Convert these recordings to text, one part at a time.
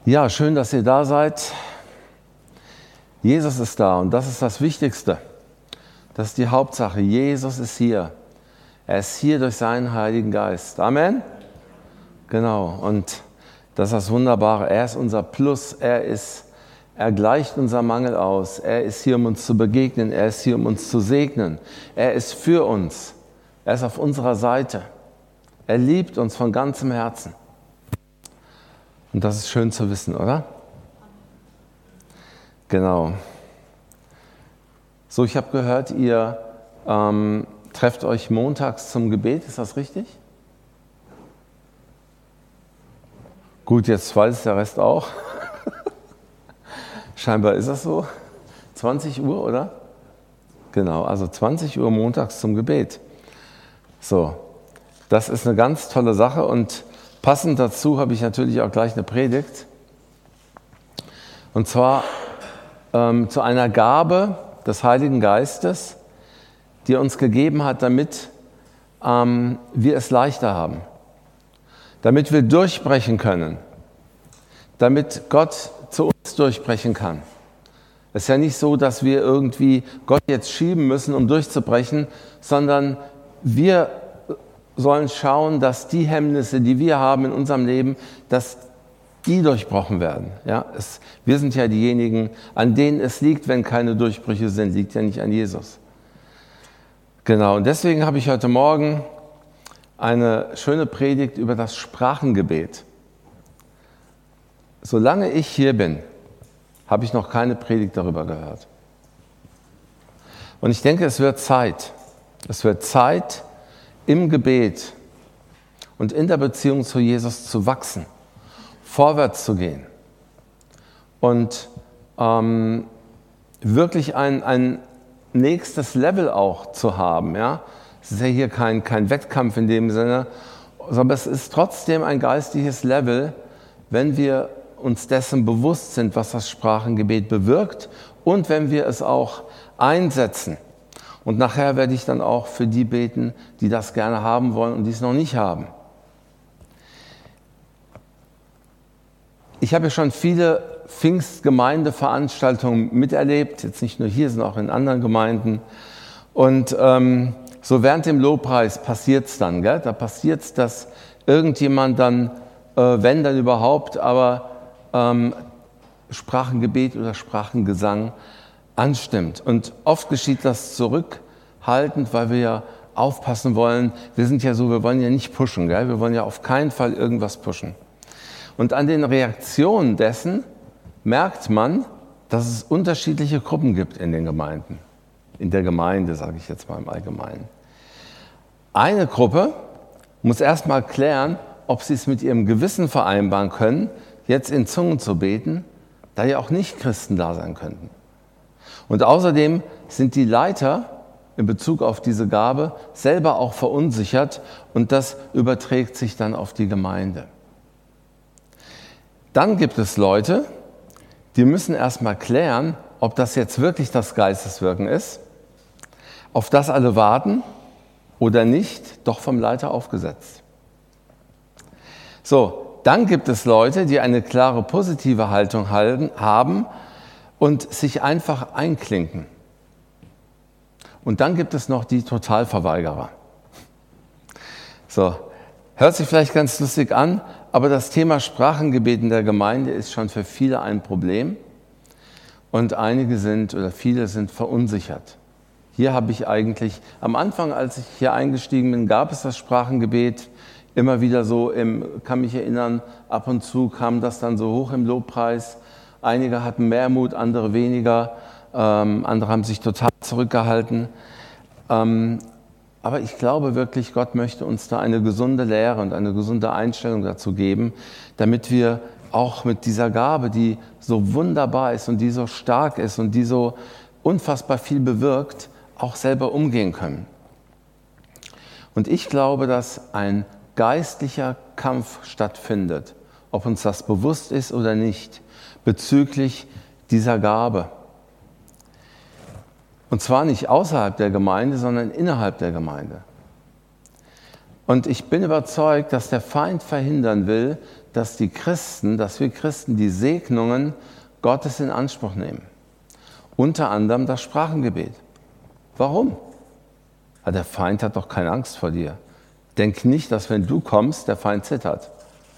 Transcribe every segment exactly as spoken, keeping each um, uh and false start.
Ja, schön, dass ihr da seid. Jesus ist da und das ist das Wichtigste. Das ist die Hauptsache. Jesus ist hier. Er ist hier durch seinen Heiligen Geist. Amen? Genau. Und das ist das Wunderbare. Er ist unser Plus. Er ist, er gleicht unser Mangel aus. Er ist hier, um uns zu begegnen. Er ist hier, um uns zu segnen. Er ist für uns. Er ist auf unserer Seite. Er liebt uns von ganzem Herzen. Und das ist schön zu wissen, oder? Genau. So, ich habe gehört, ihr ähm, trefft euch montags zum Gebet. Ist das richtig? Gut, jetzt weiß es der Rest auch. Scheinbar ist das so. zwanzig Uhr, oder? Genau, also zwanzig Uhr montags zum Gebet. So, das ist eine ganz tolle Sache und passend dazu habe ich natürlich auch gleich eine Predigt. Und zwar ähm, zu einer Gabe des Heiligen Geistes, die er uns gegeben hat, damit ähm, wir es leichter haben. Damit wir durchbrechen können. Damit Gott zu uns durchbrechen kann. Es ist ja nicht so, dass wir irgendwie Gott jetzt schieben müssen, um durchzubrechen, sondern wir sollen schauen, dass die Hemmnisse, die wir haben in unserem Leben, dass die durchbrochen werden. Ja, es, wir sind ja diejenigen, an denen es liegt, wenn keine Durchbrüche sind, liegt ja nicht an Jesus. Genau, und deswegen habe ich heute Morgen eine schöne Predigt über das Sprachengebet. Solange ich hier bin, habe ich noch keine Predigt darüber gehört. Und ich denke, es wird Zeit. Es wird Zeit, im Gebet und in der Beziehung zu Jesus zu wachsen, vorwärts zu gehen und ähm, wirklich ein, ein nächstes Level auch zu haben. Ja? Es ist ja hier kein, kein Wettkampf in dem Sinne, sondern es ist trotzdem ein geistliches Level, wenn wir uns dessen bewusst sind, was das Sprachengebet bewirkt und wenn wir es auch einsetzen. Und nachher werde ich dann auch für die beten, die das gerne haben wollen und die es noch nicht haben. Ich habe ja schon viele Pfingstgemeindeveranstaltungen miterlebt, jetzt nicht nur hier, sondern auch in anderen Gemeinden. Und ähm, so während dem Lobpreis passiert es dann, gell? Da passiert es, dass irgendjemand dann, äh, wenn dann überhaupt, aber ähm, Sprachengebet oder Sprachengesang anstimmt. Und oft geschieht das zurückhaltend, weil wir ja aufpassen wollen. Wir sind ja so, wir wollen ja nicht pushen, gell? Wir wollen ja auf keinen Fall irgendwas pushen. Und an den Reaktionen dessen merkt man, dass es unterschiedliche Gruppen gibt in den Gemeinden. In der Gemeinde, sage ich jetzt mal im Allgemeinen. Eine Gruppe muss erst mal klären, ob sie es mit ihrem Gewissen vereinbaren können, jetzt in Zungen zu beten, da ja auch Nicht-Christen da sein könnten. Und außerdem sind die Leiter in Bezug auf diese Gabe selber auch verunsichert und das überträgt sich dann auf die Gemeinde. Dann gibt es Leute, die müssen erstmal klären, ob das jetzt wirklich das Geisteswirken ist, auf das alle warten oder nicht, doch vom Leiter aufgesetzt. So, dann gibt es Leute, die eine klare positive Haltung halten, haben und sich einfach einklinken. Und dann gibt es noch die Totalverweigerer. So, hört sich vielleicht ganz lustig an, aber das Thema Sprachengebet in der Gemeinde ist schon für viele ein Problem. Und einige sind oder viele sind verunsichert. Hier habe ich eigentlich, am Anfang, als ich hier eingestiegen bin, gab es das Sprachengebet immer wieder so, im, kann mich erinnern, ab und zu kam das dann so hoch im Lobpreis. Einige hatten mehr Mut, andere weniger, ähm, andere haben sich total zurückgehalten. Ähm, aber ich glaube wirklich, Gott möchte uns da eine gesunde Lehre und eine gesunde Einstellung dazu geben, damit wir auch mit dieser Gabe, die so wunderbar ist und die so stark ist und die so unfassbar viel bewirkt, auch selber umgehen können. Und ich glaube, dass ein geistlicher Kampf stattfindet, ob uns das bewusst ist oder nicht, bezüglich dieser Gabe. Und zwar nicht außerhalb der Gemeinde, sondern innerhalb der Gemeinde. Und ich bin überzeugt, dass der Feind verhindern will, dass die Christen, dass wir Christen die Segnungen Gottes in Anspruch nehmen. Unter anderem das Sprachengebet. Warum? Ja, der Feind hat doch keine Angst vor dir. Denk nicht, dass wenn du kommst, der Feind zittert.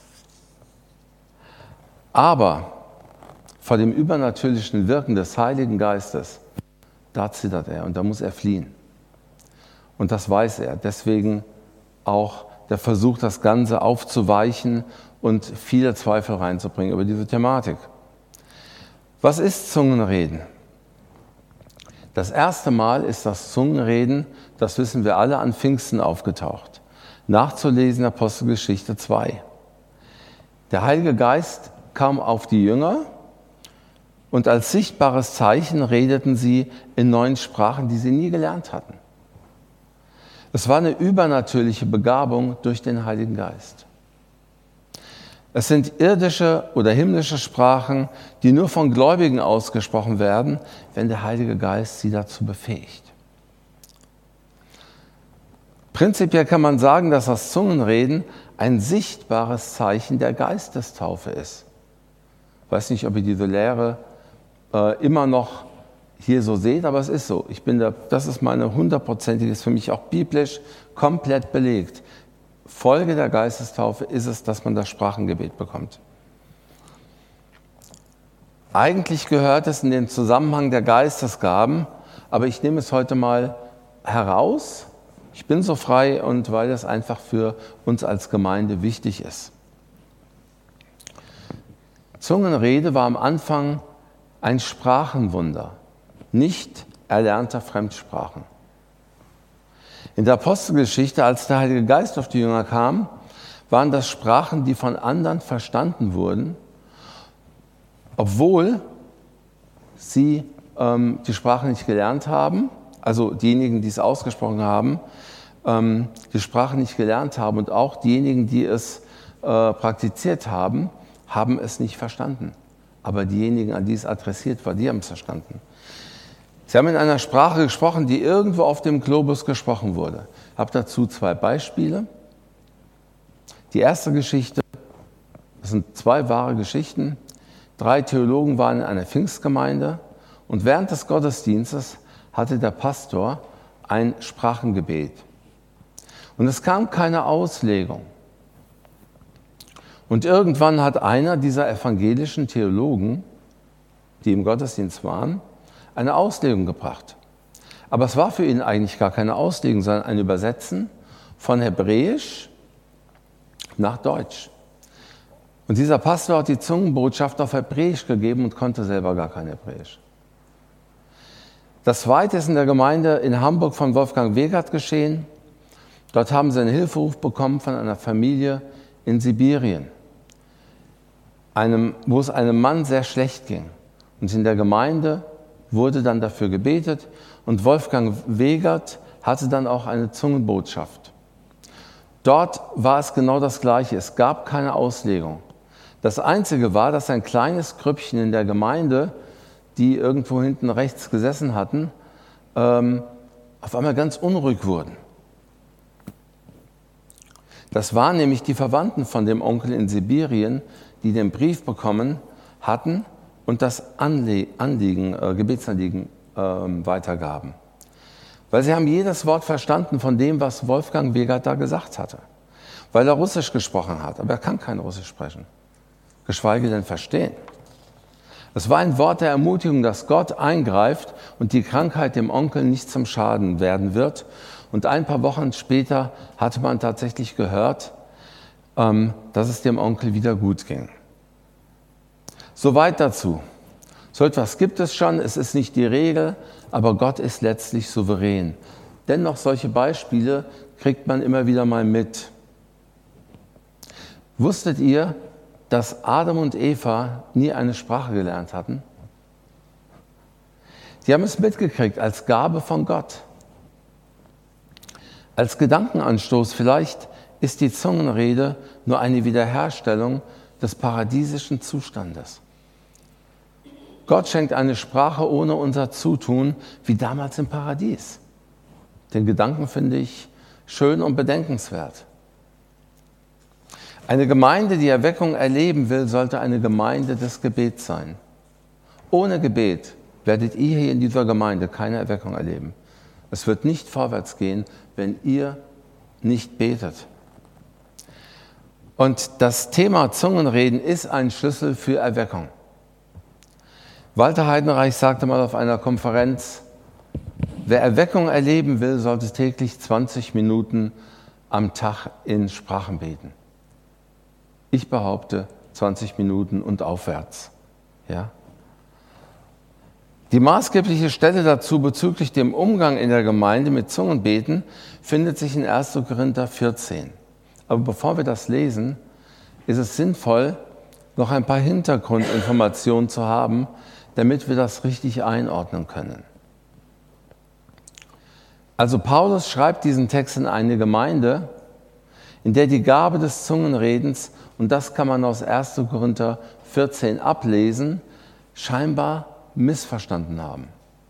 Aber vor dem übernatürlichen Wirken des Heiligen Geistes, da zittert er und da muss er fliehen. Und das weiß er. Deswegen auch der Versuch, das Ganze aufzuweichen und viele Zweifel reinzubringen über diese Thematik. Was ist Zungenreden? Das erste Mal ist das Zungenreden, das wissen wir alle, an Pfingsten aufgetaucht. Nachzulesen Apostelgeschichte zwei. Der Heilige Geist kam auf die Jünger und als sichtbares Zeichen redeten sie in neuen Sprachen, die sie nie gelernt hatten. Es war eine übernatürliche Begabung durch den Heiligen Geist. Es sind irdische oder himmlische Sprachen, die nur von Gläubigen ausgesprochen werden, wenn der Heilige Geist sie dazu befähigt. Prinzipiell kann man sagen, dass das Zungenreden ein sichtbares Zeichen der Geistestaufe ist. Ich weiß nicht, ob ihr diese Lehre äh, immer noch hier so seht, aber es ist so. Ich bin da, das ist meine hundertprozentige, ist für mich auch biblisch komplett belegt. Folge der Geistestaufe ist es, dass man das Sprachengebet bekommt. Eigentlich gehört es in den Zusammenhang der Geistesgaben, aber ich nehme es heute mal heraus. Ich bin so frei und weil es einfach für uns als Gemeinde wichtig ist. Zungenrede war am Anfang ein Sprachenwunder, nicht erlernter Fremdsprachen. In der Apostelgeschichte, als der Heilige Geist auf die Jünger kam, waren das Sprachen, die von anderen verstanden wurden, obwohl sie ähm, die Sprache nicht gelernt haben, also diejenigen, die es ausgesprochen haben, ähm, die Sprache nicht gelernt haben und auch diejenigen, die es äh, praktiziert haben, haben es nicht verstanden. Aber diejenigen, an die es adressiert war, die haben es verstanden. Sie haben in einer Sprache gesprochen, die irgendwo auf dem Globus gesprochen wurde. Ich habe dazu zwei Beispiele. Die erste Geschichte, das sind zwei wahre Geschichten. Drei Theologen waren in einer Pfingstgemeinde und während des Gottesdienstes hatte der Pastor ein Sprachengebet. Und es kam keine Auslegung. Und irgendwann hat einer dieser evangelischen Theologen, die im Gottesdienst waren, eine Auslegung gebracht. Aber es war für ihn eigentlich gar keine Auslegung, sondern ein Übersetzen von Hebräisch nach Deutsch. Und dieser Pastor hat die Zungenbotschaft auf Hebräisch gegeben und konnte selber gar kein Hebräisch. Das Zweite ist in der Gemeinde in Hamburg von Wolfgang Wegert geschehen. Dort haben sie einen Hilferuf bekommen von einer Familie in Sibirien, einem, wo es einem Mann sehr schlecht ging. Und in der Gemeinde wurde dann dafür gebetet und Wolfgang Wegert hatte dann auch eine Zungenbotschaft. Dort war es genau das Gleiche, es gab keine Auslegung. Das Einzige war, dass ein kleines Grüppchen in der Gemeinde, die irgendwo hinten rechts gesessen hatten, ähm, auf einmal ganz unruhig wurden. Das waren nämlich die Verwandten von dem Onkel in Sibirien, die den Brief bekommen hatten und das Anle- Anliegen, äh, Gebetsanliegen äh, weitergaben. Weil sie haben jedes Wort verstanden von dem, was Wolfgang Wegert da gesagt hatte. Weil er Russisch gesprochen hat, aber er kann kein Russisch sprechen, geschweige denn verstehen. Es war ein Wort der Ermutigung, dass Gott eingreift und die Krankheit dem Onkel nicht zum Schaden werden wird. Und ein paar Wochen später hatte man tatsächlich gehört, ähm, dass es dem Onkel wieder gut ging. Soweit dazu. So etwas gibt es schon, es ist nicht die Regel, aber Gott ist letztlich souverän. Dennoch solche Beispiele kriegt man immer wieder mal mit. Wusstet ihr, dass Adam und Eva nie eine Sprache gelernt hatten? Die haben es mitgekriegt als Gabe von Gott. Als Gedankenanstoß vielleicht ist die Zungenrede nur eine Wiederherstellung des paradiesischen Zustandes. Gott schenkt eine Sprache ohne unser Zutun, wie damals im Paradies. Den Gedanken finde ich schön und bedenkenswert. Eine Gemeinde, die Erweckung erleben will, sollte eine Gemeinde des Gebets sein. Ohne Gebet werdet ihr hier in dieser Gemeinde keine Erweckung erleben. Es wird nicht vorwärts gehen, wenn ihr nicht betet. Und das Thema Zungenreden ist ein Schlüssel für Erweckung. Walter Heidenreich sagte mal auf einer Konferenz, wer Erweckung erleben will, sollte täglich zwanzig Minuten am Tag in Sprachen beten. Ich behaupte zwanzig Minuten und aufwärts. Ja? Die maßgebliche Stelle dazu bezüglich dem Umgang in der Gemeinde mit Zungenbeten findet sich in erster Korinther vierzehn. Aber bevor wir das lesen, ist es sinnvoll, noch ein paar Hintergrundinformationen zu haben, damit wir das richtig einordnen können. Also Paulus schreibt diesen Text in eine Gemeinde, in der die Gabe des Zungenredens, und das kann man aus erster Korinther vierzehn ablesen, scheinbar missverstanden haben.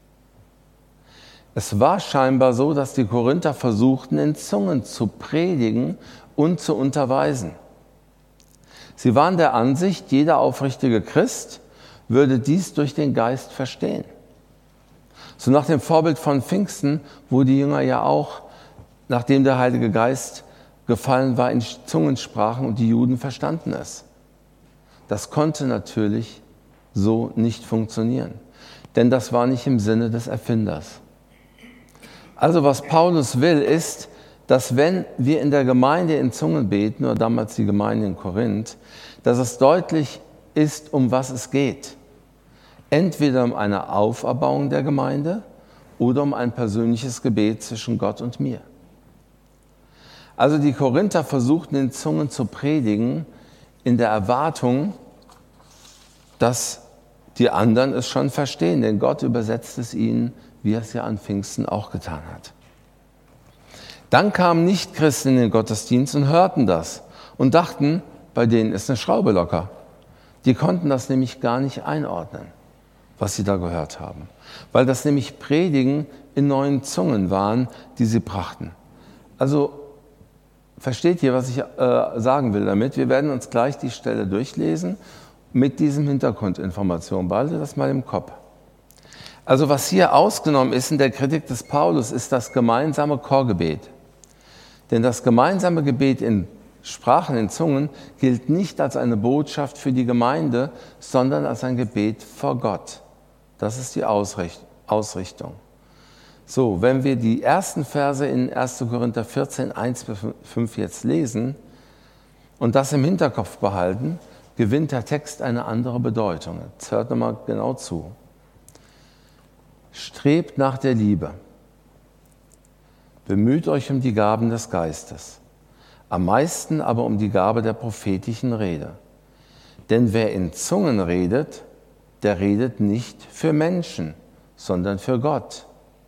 Es war scheinbar so, dass die Korinther versuchten, in Zungen zu predigen und zu unterweisen. Sie waren der Ansicht, jeder aufrichtige Christ würde dies durch den Geist verstehen. So nach dem Vorbild von Pfingsten, wo die Jünger ja auch, nachdem der Heilige Geist gefallen war, in Zungen sprachen und die Juden verstanden es. Das konnte natürlich so nicht funktionieren, denn das war nicht im Sinne des Erfinders. Also was Paulus will, ist, dass wenn wir in der Gemeinde in Zungen beten, oder damals die Gemeinde in Korinth, dass es deutlich ist, um was es geht. Entweder um eine Auferbauung der Gemeinde oder um ein persönliches Gebet zwischen Gott und mir. Also die Korinther versuchten in Zungen zu predigen, in der Erwartung, dass die anderen es schon verstehen, denn Gott übersetzt es ihnen, wie er es ja an Pfingsten auch getan hat. Dann kamen Nichtchristen in den Gottesdienst und hörten das und dachten, bei denen ist eine Schraube locker. Die konnten das nämlich gar nicht einordnen, was sie da gehört haben, weil das nämlich Predigen in neuen Zungen waren, die sie brachten. Also versteht ihr, was ich äh, sagen will damit? Wir werden uns gleich die Stelle durchlesen mit diesem Hintergrundinformation. Behalte das mal im Kopf. Also was hier ausgenommen ist in der Kritik des Paulus, ist das gemeinsame Chorgebet. Denn das gemeinsame Gebet in Sprachen, in Zungen, gilt nicht als eine Botschaft für die Gemeinde, sondern als ein Gebet vor Gott. Das ist die Ausrichtung. So, wenn wir die ersten Verse in erster Korinther vierzehn, eins bis fünf jetzt lesen und das im Hinterkopf behalten, gewinnt der Text eine andere Bedeutung. Jetzt hört nochmal genau zu. Strebt nach der Liebe. Bemüht euch um die Gaben des Geistes. Am meisten aber um die Gabe der prophetischen Rede. Denn wer in Zungen redet, der redet nicht für Menschen, sondern für Gott.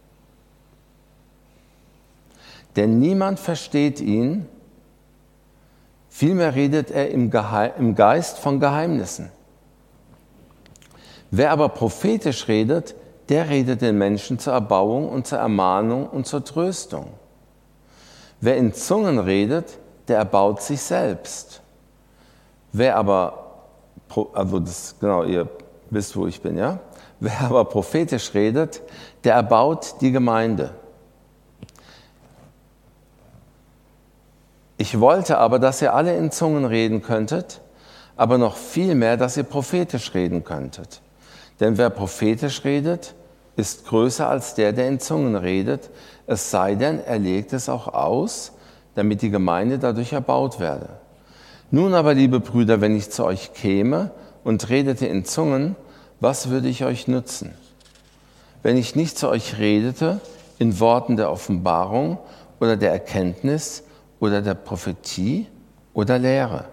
Denn niemand versteht ihn, vielmehr redet er im, Gehe- im Geist von Geheimnissen. Wer aber prophetisch redet, der redet den Menschen zur Erbauung und zur Ermahnung und zur Tröstung. Wer in Zungen redet, der erbaut sich selbst. Wer aber, also das, genau, ihr wisst, wo ich bin, ja? Wer aber prophetisch redet, der erbaut die Gemeinde. Ich wollte aber, dass ihr alle in Zungen reden könntet, aber noch viel mehr, dass ihr prophetisch reden könntet. Denn wer prophetisch redet, ist größer als der, der in Zungen redet, es sei denn, er legt es auch aus, damit die Gemeinde dadurch erbaut werde. Nun aber, liebe Brüder, wenn ich zu euch käme und redete in Zungen, was würde ich euch nützen? Wenn ich nicht zu euch redete in Worten der Offenbarung oder der Erkenntnis oder der Prophetie oder Lehre.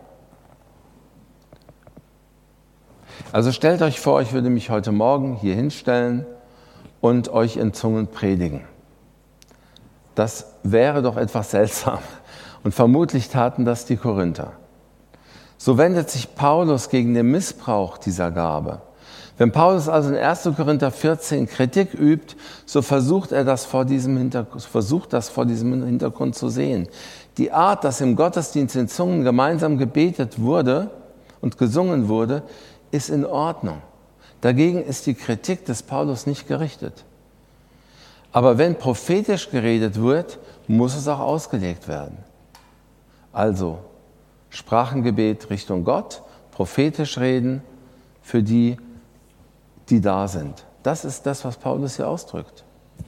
Also stellt euch vor, ich würde mich heute Morgen hier hinstellen und euch in Zungen predigen. Das wäre doch etwas seltsam. Und vermutlich taten das die Korinther. So wendet sich Paulus gegen den Missbrauch dieser Gabe. Wenn Paulus also in erster Korinther vierzehn Kritik übt, so versucht er das vor diesem Hintergrund, versucht das vor diesem Hintergrund zu sehen. Die Art, dass im Gottesdienst in Zungen gemeinsam gebetet wurde und gesungen wurde, ist in Ordnung. Dagegen ist die Kritik des Paulus nicht gerichtet. Aber wenn prophetisch geredet wird, muss es auch ausgelegt werden. Also Sprachengebet Richtung Gott, prophetisch reden für die, die da sind. Das ist das, was Paulus hier ausdrückt.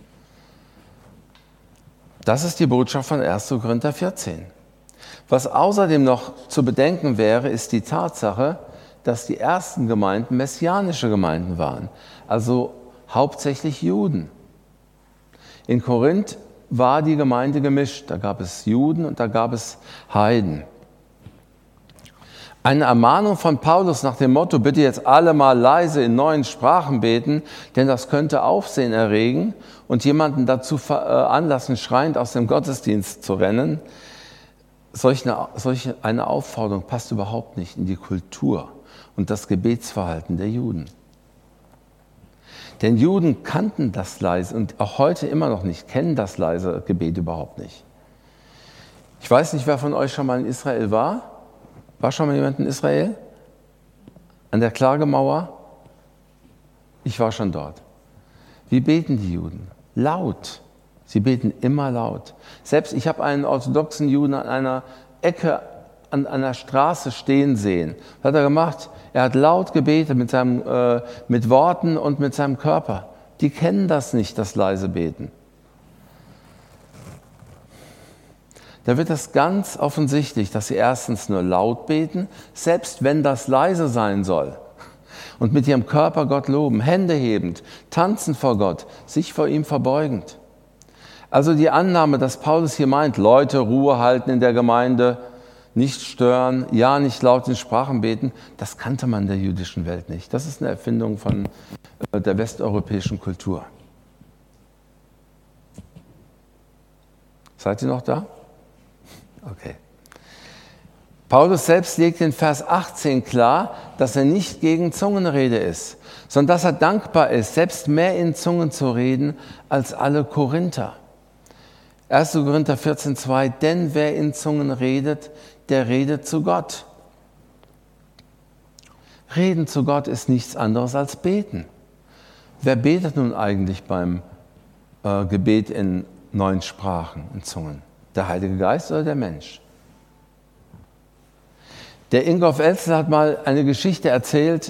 Das ist die Botschaft von erster Korinther vierzehn. Was außerdem noch zu bedenken wäre, ist die Tatsache, dass die ersten Gemeinden messianische Gemeinden waren, also hauptsächlich Juden. In Korinth war die Gemeinde gemischt, da gab es Juden und da gab es Heiden. Eine Ermahnung von Paulus nach dem Motto, bitte jetzt alle mal leise in neuen Sprachen beten, denn das könnte Aufsehen erregen und jemanden dazu veranlassen, schreiend aus dem Gottesdienst zu rennen. Solch eine, solch eine Aufforderung passt überhaupt nicht in die Kultur und das Gebetsverhalten der Juden. Denn Juden kannten das leise und auch heute immer noch nicht, kennen das leise Gebet überhaupt nicht. Ich weiß nicht, wer von euch schon mal in Israel war. War schon mal jemand in Israel? An der Klagemauer? Ich war schon dort. Wie beten die Juden? Laut. Sie beten immer laut. Selbst ich habe einen orthodoxen Juden an einer Ecke an einer Straße stehen sehen. Was hat er gemacht? Er hat laut gebetet mit, seinem, äh, mit Worten und mit seinem Körper. Die kennen das nicht, das leise Beten. Da wird es ganz offensichtlich, dass sie erstens nur laut beten, selbst wenn das leise sein soll. Und mit ihrem Körper Gott loben, Hände hebend, tanzen vor Gott, sich vor ihm verbeugend. Also die Annahme, dass Paulus hier meint, Leute Ruhe halten in der Gemeinde, nicht stören, ja nicht laut in Sprachen beten, das kannte man in der jüdischen Welt nicht. Das ist eine Erfindung von der westeuropäischen Kultur. Seid ihr noch da? Okay. Paulus selbst legt in Vers achtzehn klar, dass er nicht gegen Zungenrede ist, sondern dass er dankbar ist, selbst mehr in Zungen zu reden als alle Korinther. erster Korinther vierzehn zwei, denn wer in Zungen redet, der redet zu Gott. Reden zu Gott ist nichts anderes als beten. Wer betet nun eigentlich beim äh, Gebet in neuen Sprachen, in Zungen? Der Heilige Geist oder der Mensch? Der Ingolf Elzel hat mal eine Geschichte erzählt,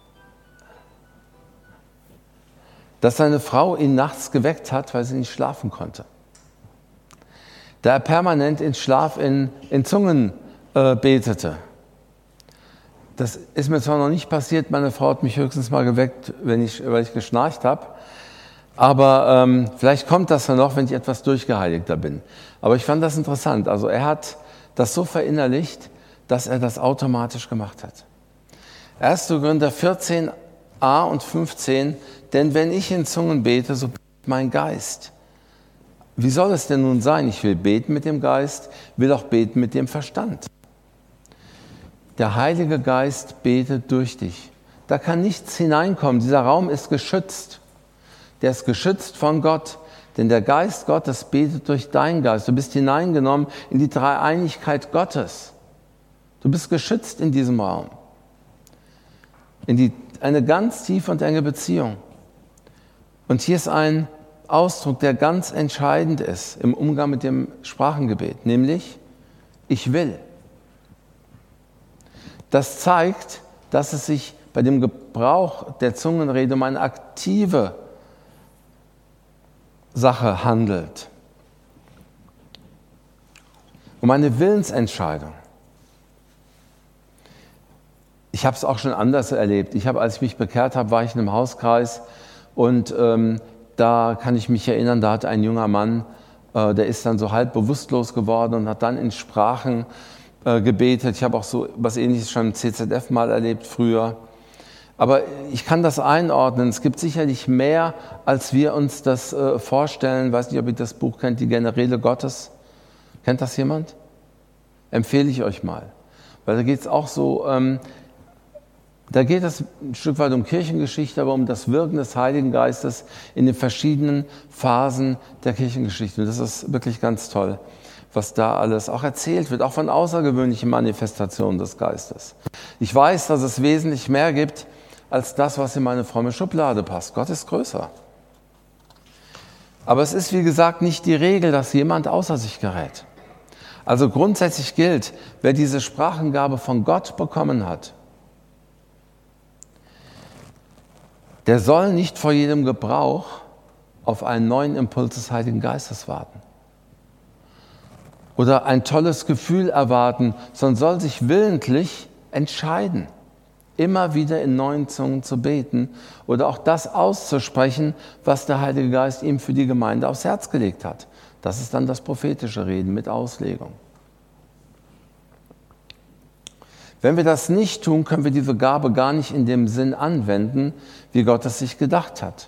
dass seine Frau ihn nachts geweckt hat, weil sie nicht schlafen konnte. Da er permanent in Schlaf in, in Zungen äh, betete. Das ist mir zwar noch nicht passiert, meine Frau hat mich höchstens mal geweckt, wenn ich, weil ich geschnarcht habe. Aber ähm, vielleicht kommt das dann noch, wenn ich etwas durchgeheiligter bin. Aber ich fand das interessant. Also er hat das so verinnerlicht, dass er das automatisch gemacht hat. erster Korinther vierzehn a und fünfzehn, denn wenn ich in Zungen bete, so betet mein Geist. Wie soll es denn nun sein? Ich will beten mit dem Geist, will auch beten mit dem Verstand. Der Heilige Geist betet durch dich. Da kann nichts hineinkommen. Dieser Raum ist geschützt. Der ist geschützt von Gott, denn der Geist Gottes betet durch deinen Geist. Du bist hineingenommen in die Dreieinigkeit Gottes. Du bist geschützt in diesem Raum. In die, eine ganz tiefe und enge Beziehung. Und hier ist ein Ausdruck, der ganz entscheidend ist im Umgang mit dem Sprachengebet, nämlich ich will. Das zeigt, dass es sich bei dem Gebrauch der Zungenrede um eine aktive Sache handelt. Um eine Willensentscheidung. Ich habe es auch schon anders erlebt. Ich habe, als ich mich bekehrt habe, war ich in einem Hauskreis und ähm, da kann ich mich erinnern, da hat ein junger Mann, äh, der ist dann so halb bewusstlos geworden und hat dann in Sprachen äh, gebetet. Ich habe auch so was Ähnliches schon im C Z F mal erlebt früher. Aber ich kann das einordnen. Es gibt sicherlich mehr, als wir uns das äh, vorstellen. Ich weiß nicht, ob ihr das Buch kennt, Die Generäle Gottes. Kennt das jemand? Empfehle ich euch mal. Weil da geht es auch so, ähm, da geht es ein Stück weit um Kirchengeschichte, aber um das Wirken des Heiligen Geistes in den verschiedenen Phasen der Kirchengeschichte. Und das ist wirklich ganz toll. was da alles auch erzählt wird, auch von außergewöhnlichen Manifestationen des Geistes. Ich weiß, dass es wesentlich mehr gibt als das, was in meine fromme Schublade passt. Gott ist größer. Aber es ist, wie gesagt, nicht die Regel, dass jemand außer sich gerät. Also grundsätzlich gilt, wer diese Sprachengabe von Gott bekommen hat, der soll nicht vor jedem Gebrauch auf einen neuen Impuls des Heiligen Geistes warten oder ein tolles Gefühl erwarten, sondern soll sich willentlich entscheiden, immer wieder in neuen Zungen zu beten oder auch das auszusprechen, was der Heilige Geist ihm für die Gemeinde aufs Herz gelegt hat. Das ist dann das prophetische Reden mit Auslegung. Wenn wir das nicht tun, können wir diese Gabe gar nicht in dem Sinn anwenden, wie Gott es sich gedacht hat.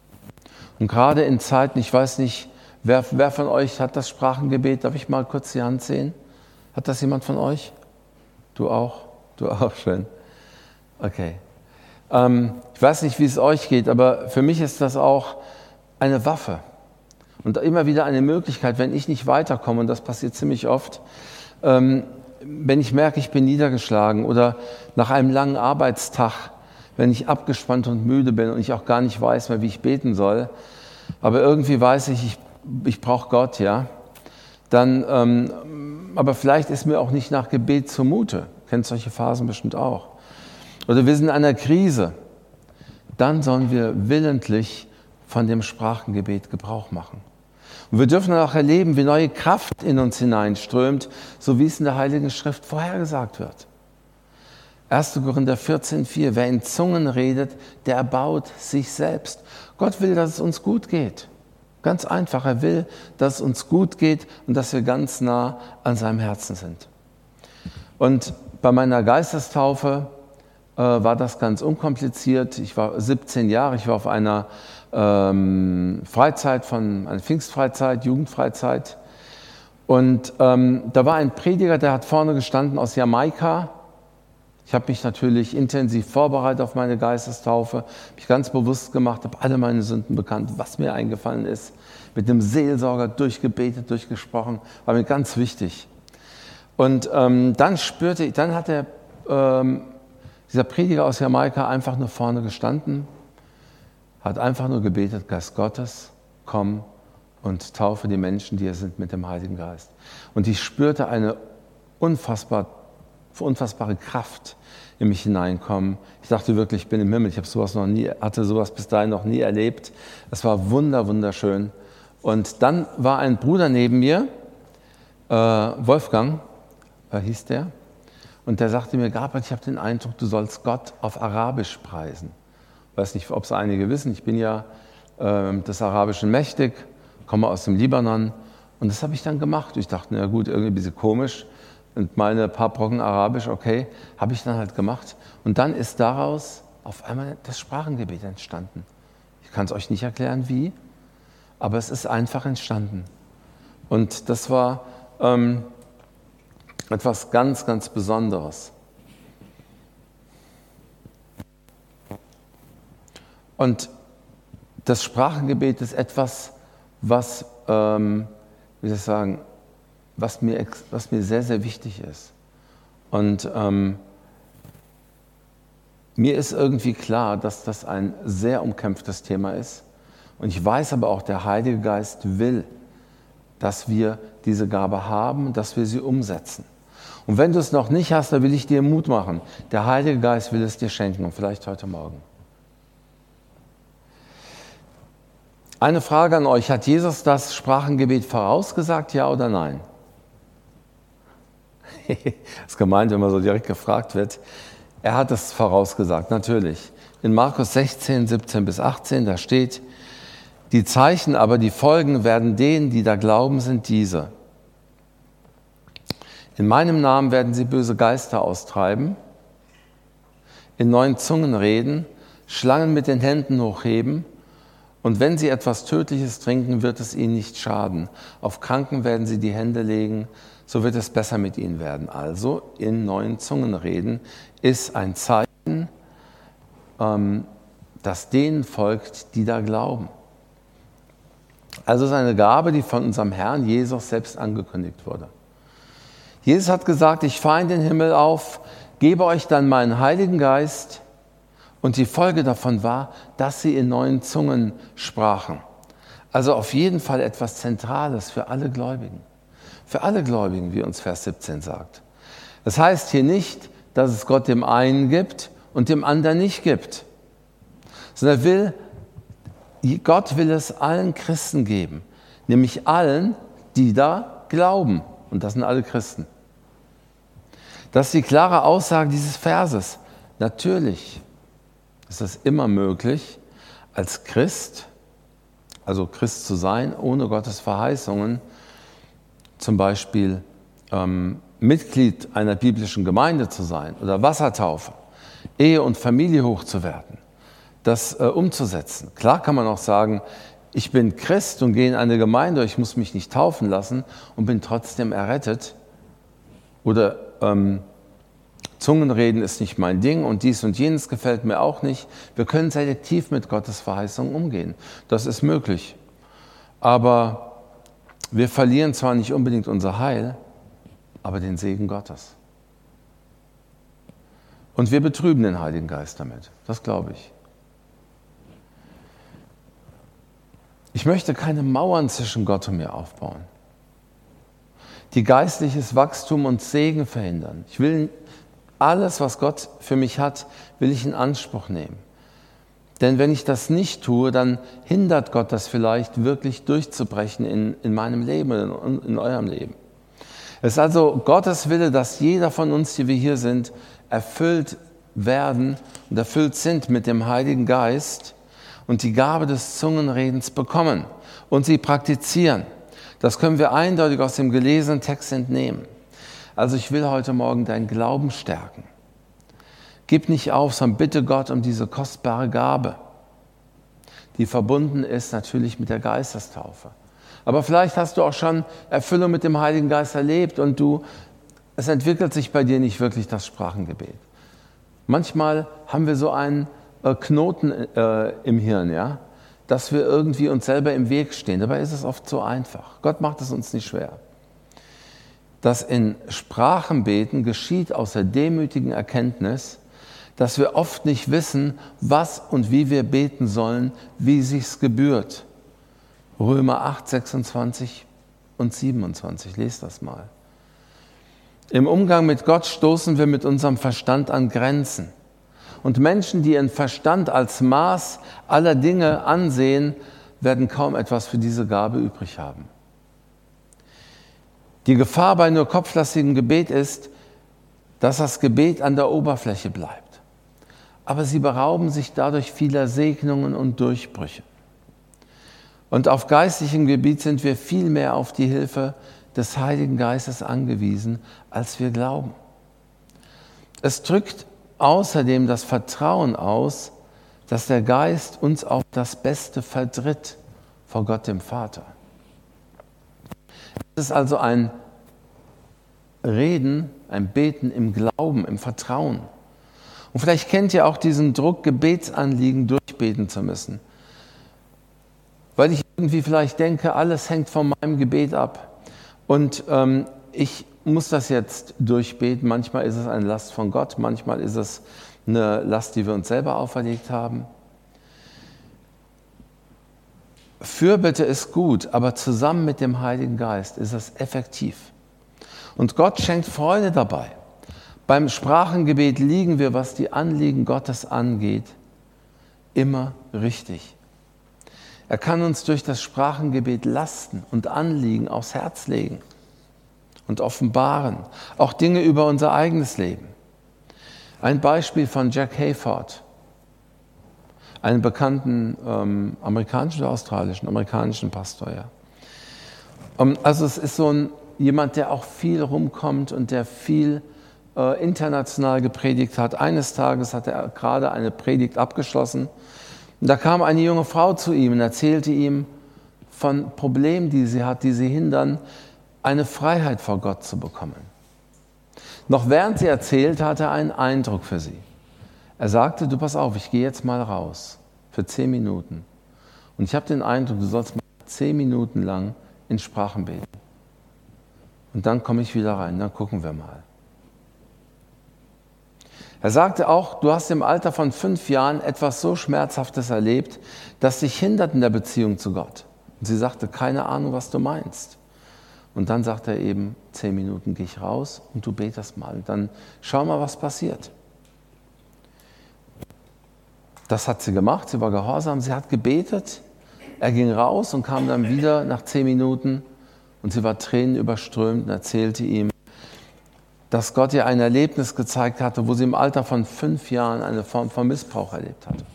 Und gerade in Zeiten, ich weiß nicht, wer, wer von euch hat das Sprachengebet? Darf ich mal kurz die Hand sehen? Hat das jemand von euch? Du auch? Du auch, schön. Okay. Ähm, ich weiß nicht, wie es euch geht, aber für mich ist das auch eine Waffe. Und immer wieder eine Möglichkeit, wenn ich nicht weiterkomme, und das passiert ziemlich oft, ähm, wenn ich merke, ich bin niedergeschlagen oder nach einem langen Arbeitstag, wenn ich abgespannt und müde bin und ich auch gar nicht weiß mehr, wie ich beten soll, aber irgendwie weiß ich, ich, ich brauche Gott, ja, dann, ähm, aber vielleicht ist mir auch nicht nach Gebet zumute. Kennt solche Phasen bestimmt auch. Oder wir sind in einer Krise. Dann sollen wir willentlich von dem Sprachengebet Gebrauch machen. Und wir dürfen dann auch erleben, wie neue Kraft in uns hineinströmt, so wie es in der Heiligen Schrift vorhergesagt wird. erster Korinther vierzehn vier, wer in Zungen redet, der erbaut sich selbst. Gott will, dass es uns gut geht. Ganz einfach, er will, dass es uns gut geht und dass wir ganz nah an seinem Herzen sind. Und bei meiner Geistestaufe äh, war das ganz unkompliziert. Ich war siebzehn Jahre, ich war auf einer ähm, Freizeit, von einer Pfingstfreizeit, Jugendfreizeit. Und ähm, da war ein Prediger, der hat vorne gestanden aus Jamaika. Ich habe mich natürlich intensiv vorbereitet auf meine Geistestaufe, habe mich ganz bewusst gemacht, habe alle meine Sünden bekannt, was mir eingefallen ist, mit dem Seelsorger durchgebetet, durchgesprochen, war mir ganz wichtig. Und ähm, dann spürte ich, dann hat der, ähm, dieser Prediger aus Jamaika einfach nur vorne gestanden, hat einfach nur gebetet, Geist Gottes, komm und taufe die Menschen, die hier sind, mit dem Heiligen Geist. Und ich spürte eine unfassbar, unfassbare Kraft in mich hineinkommen. Ich dachte wirklich, ich bin im Himmel. Ich habe sowas noch nie, hatte sowas bis dahin noch nie erlebt. Es war wunder, wunderschön. Und dann war ein Bruder neben mir, äh, Wolfgang, äh, hieß der, und der sagte mir, Gabriel, ich habe den Eindruck, du sollst Gott auf Arabisch preisen. Ich weiß nicht, ob es einige wissen, ich bin ja äh, des Arabischen mächtig, komme aus dem Libanon, und das habe ich dann gemacht. Ich dachte, na gut, irgendwie ein bisschen komisch, und meine paar Brocken Arabisch, okay, habe ich dann halt gemacht. Und dann ist daraus auf einmal das Sprachengebet entstanden. Ich kann es euch nicht erklären, wie, aber es ist einfach entstanden. Und das war ähm, etwas ganz, ganz Besonderes. Und das Sprachengebet ist etwas, was, ähm, wie soll ich sagen, was mir, was mir sehr, sehr wichtig ist. Und ähm, mir ist irgendwie klar, dass das ein sehr umkämpftes Thema ist. Und ich weiß aber auch, der Heilige Geist will, dass wir diese Gabe haben, dass wir sie umsetzen. Und wenn du es noch nicht hast, dann will ich dir Mut machen. Der Heilige Geist will es dir schenken, und vielleicht heute Morgen. Eine Frage an euch, hat Jesus das Sprachengebet vorausgesagt, ja oder nein? Das ist gemeint, wenn man so direkt gefragt wird. Er hat es vorausgesagt, natürlich. In Markus sechzehn, siebzehn bis achtzehn, da steht, die Zeichen aber, die folgen, werden denen, die da glauben, sind diese. In meinem Namen werden sie böse Geister austreiben, in neuen Zungen reden, Schlangen mit den Händen hochheben, und wenn sie etwas Tödliches trinken, wird es ihnen nicht schaden. Auf Kranken werden sie die Hände legen, so wird es besser mit ihnen werden. Also in neuen Zungen reden ist ein Zeichen, ähm, das denen folgt, die da glauben. Also es ist eine Gabe, die von unserem Herrn Jesus selbst angekündigt wurde. Jesus hat gesagt, ich fahre in den Himmel auf, gebe euch dann meinen Heiligen Geist. Und die Folge davon war, dass sie in neuen Zungen sprachen. Also auf jeden Fall etwas Zentrales für alle Gläubigen. Für alle Gläubigen, wie uns Vers siebzehn sagt. Das heißt hier nicht, dass es Gott dem einen gibt und dem anderen nicht gibt. Sondern er will, Gott will es allen Christen geben. Nämlich allen, die da glauben. Und das sind alle Christen. Das ist die klare Aussage dieses Verses. Natürlich ist es immer möglich, als Christ, also Christ zu sein, ohne Gottes Verheißungen, zum Beispiel ähm, Mitglied einer biblischen Gemeinde zu sein oder Wassertaufe, Ehe und Familie hochzuwerten, das äh, umzusetzen. Klar kann man auch sagen, ich bin Christ und gehe in eine Gemeinde, ich muss mich nicht taufen lassen und bin trotzdem errettet. Oder ähm, Zungenreden ist nicht mein Ding und dies und jenes gefällt mir auch nicht. Wir können selektiv mit Gottes Verheißungen umgehen. Das ist möglich. Aber wir verlieren zwar nicht unbedingt unser Heil, aber den Segen Gottes. Und wir betrüben den Heiligen Geist damit. Das glaube ich. Ich möchte keine Mauern zwischen Gott und mir aufbauen, die geistliches Wachstum und Segen verhindern. Ich will alles, was Gott für mich hat, will ich in Anspruch nehmen. Denn wenn ich das nicht tue, dann hindert Gott das vielleicht wirklich durchzubrechen in, in meinem Leben, in, in eurem Leben. Es ist also Gottes Wille, dass jeder von uns, die wir hier sind, erfüllt werden und erfüllt sind mit dem Heiligen Geist und die Gabe des Zungenredens bekommen und sie praktizieren. Das können wir eindeutig aus dem gelesenen Text entnehmen. Also ich will heute Morgen deinen Glauben stärken. Gib nicht auf, sondern bitte Gott um diese kostbare Gabe, die verbunden ist natürlich mit der Geistestaufe. Aber vielleicht hast du auch schon Erfüllung mit dem Heiligen Geist erlebt und du, es entwickelt sich bei dir nicht wirklich das Sprachengebet. Manchmal haben wir so einen äh, Knoten äh, im Hirn, ja, dass wir irgendwie uns selber im Weg stehen. Dabei ist es oft so einfach. Gott macht es uns nicht schwer. Das in Sprachenbeten geschieht aus der demütigen Erkenntnis, dass wir oft nicht wissen, was und wie wir beten sollen, wie sich's gebührt. Römer acht, sechsundzwanzig und siebenundzwanzig, lest das mal. Im Umgang mit Gott stoßen wir mit unserem Verstand an Grenzen. Und Menschen, die ihren Verstand als Maß aller Dinge ansehen, werden kaum etwas für diese Gabe übrig haben. Die Gefahr bei nur kopflastigem Gebet ist, dass das Gebet an der Oberfläche bleibt. Aber sie berauben sich dadurch vieler Segnungen und Durchbrüche. Und auf geistlichem Gebiet sind wir viel mehr auf die Hilfe des Heiligen Geistes angewiesen, als wir glauben. Es drückt außerdem das Vertrauen aus, dass der Geist uns auf das Beste vertritt vor Gott dem Vater. Es ist also ein Reden, ein Beten im Glauben, im Vertrauen. Und vielleicht kennt ihr auch diesen Druck, Gebetsanliegen durchbeten zu müssen. Weil ich irgendwie vielleicht denke, alles hängt von meinem Gebet ab. Und ähm, ich muss das jetzt durchbeten. Manchmal ist es eine Last von Gott, manchmal ist es eine Last, die wir uns selber auferlegt haben. Fürbitte ist gut, aber zusammen mit dem Heiligen Geist ist es effektiv. Und Gott schenkt Freude dabei. Beim Sprachengebet liegen wir, was die Anliegen Gottes angeht, immer richtig. Er kann uns durch das Sprachengebet Lasten und Anliegen aufs Herz legen und offenbaren, auch Dinge über unser eigenes Leben. Ein Beispiel von Jack Hayford, einem bekannten ähm, amerikanischen oder australischen, amerikanischen Pastor. Ja. Um, also es ist so ein, jemand, der auch viel rumkommt und der viel äh, international gepredigt hat. Eines Tages hat er gerade eine Predigt abgeschlossen. Und da kam eine junge Frau zu ihm und erzählte ihm von Problemen, die sie hat, die sie hindern, eine Freiheit vor Gott zu bekommen. Noch während sie erzählte, hatte er einen Eindruck für sie. Er sagte, du pass auf, ich gehe jetzt mal raus für zehn Minuten. Und ich habe den Eindruck, du sollst mal zehn Minuten lang in Sprachen beten. Und dann komme ich wieder rein, dann gucken wir mal. Er sagte auch, du hast im Alter von fünf Jahren etwas so Schmerzhaftes erlebt, das dich hindert in der Beziehung zu Gott. Und sie sagte, keine Ahnung, was du meinst. Und dann sagt er eben, zehn Minuten gehe ich raus und du betest mal. Und dann schau mal, was passiert. Das hat sie gemacht, sie war gehorsam, sie hat gebetet. Er ging raus und kam dann wieder nach zehn Minuten und sie war tränenüberströmt und erzählte ihm, dass Gott ihr ein Erlebnis gezeigt hatte, wo sie im Alter von fünf Jahren eine Form von Missbrauch erlebt hatte.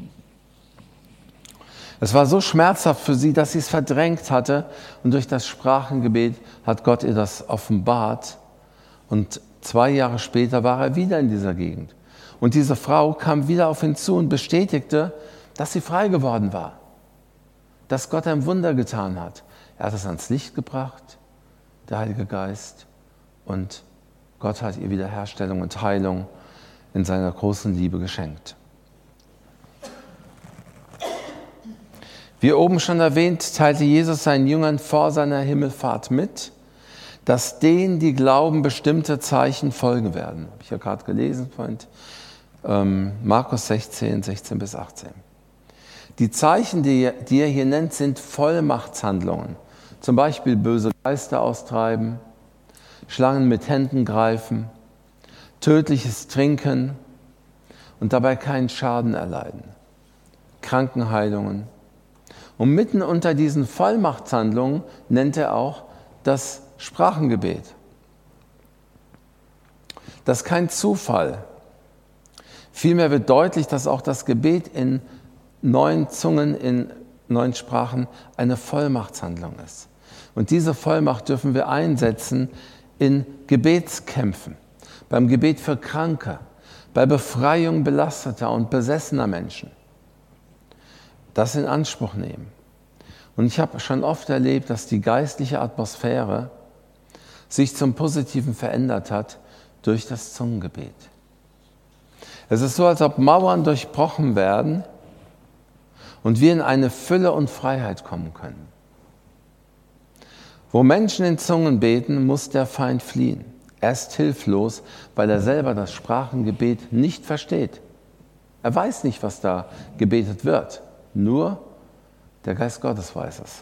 Es war so schmerzhaft für sie, dass sie es verdrängt hatte und durch das Sprachengebet hat Gott ihr das offenbart und zwei Jahre später war er wieder in dieser Gegend. Und diese Frau kam wieder auf ihn zu und bestätigte, dass sie frei geworden war, dass Gott ein Wunder getan hat. Er hat es ans Licht gebracht, der Heilige Geist, und Gott hat ihr Wiederherstellung und Heilung in seiner großen Liebe geschenkt. Wie oben schon erwähnt, teilte Jesus seinen Jüngern vor seiner Himmelfahrt mit, dass denen, die glauben, bestimmte Zeichen folgen werden. Habe ich ja gerade gelesen, Freund. Ähm, Markus sechzehn, sechzehn bis achtzehn. Die Zeichen, die, die er hier nennt, sind Vollmachtshandlungen. Zum Beispiel böse Geister austreiben, Schlangen mit Händen greifen, tödliches Trinken und dabei keinen Schaden erleiden, Krankenheilungen. Und mitten unter diesen Vollmachtshandlungen nennt er auch das Sprachengebet. Das ist kein Zufall. Vielmehr wird deutlich, dass auch das Gebet in neuen Zungen, in neuen Sprachen eine Vollmachtshandlung ist. Und diese Vollmacht dürfen wir einsetzen in Gebetskämpfen, beim Gebet für Kranke, bei Befreiung belasteter und besessener Menschen. Das in Anspruch nehmen. Und ich habe schon oft erlebt, dass die geistliche Atmosphäre sich zum Positiven verändert hat durch das Zungengebet. Es ist so, als ob Mauern durchbrochen werden und wir in eine Fülle und Freiheit kommen können. Wo Menschen in Zungen beten, muss der Feind fliehen. Er ist hilflos, weil er selber das Sprachengebet nicht versteht. Er weiß nicht, was da gebetet wird. Nur der Geist Gottes weiß es.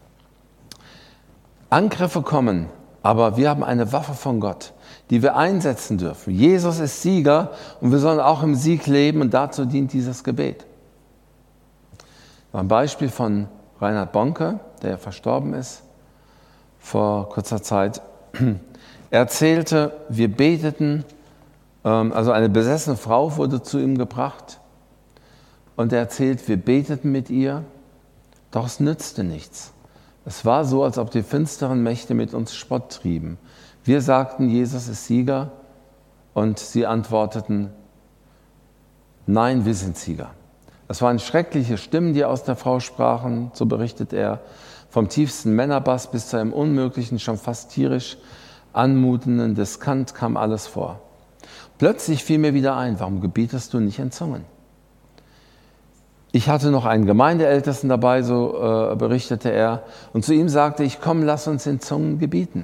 Angriffe kommen, aber wir haben eine Waffe von Gott, die wir einsetzen dürfen. Jesus ist Sieger und wir sollen auch im Sieg leben und dazu dient dieses Gebet. Ein Beispiel von Reinhard Bonke, der verstorben ist vor kurzer Zeit. Er erzählte, wir beteten, also eine besessene Frau wurde zu ihm gebracht und er erzählt, wir beteten mit ihr, doch es nützte nichts. Es war so, als ob die finsteren Mächte mit uns Spott trieben. Wir sagten, Jesus ist Sieger und sie antworteten, nein, wir sind Sieger. Es waren schreckliche Stimmen, die aus der Frau sprachen, so berichtet er, vom tiefsten Männerbass bis zu einem unmöglichen, schon fast tierisch anmutenden Diskant kam alles vor. Plötzlich fiel mir wieder ein, warum gebietest du nicht in Zungen? Ich hatte noch einen Gemeindeältesten dabei, so äh, berichtete er, und zu ihm sagte ich, komm, lass uns in Zungen gebieten.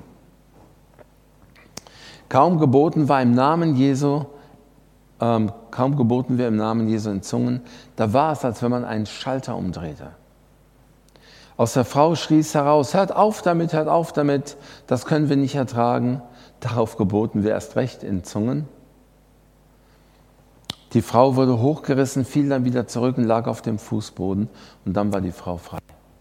Kaum geboten war im Namen Jesu, ähm, kaum geboten wir im Namen Jesu in Zungen, da war es, als wenn man einen Schalter umdrehte. Aus der Frau schrie es heraus, hört auf damit, hört auf damit, das können wir nicht ertragen. Darauf geboten wir erst recht in Zungen. Die Frau wurde hochgerissen, fiel dann wieder zurück und lag auf dem Fußboden und dann war die Frau frei.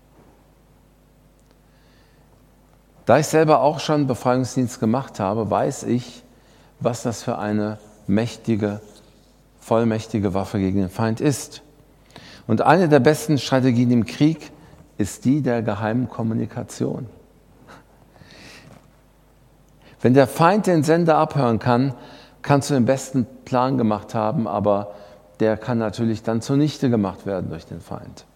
Da ich selber auch schon Befreiungsdienst gemacht habe, weiß ich, was das für eine mächtige, vollmächtige Waffe gegen den Feind ist. Und eine der besten Strategien im Krieg ist die der geheimen Kommunikation. Wenn der Feind den Sender abhören kann, kannst du den besten Plan gemacht haben, aber der kann natürlich dann zunichte gemacht werden durch den Feind.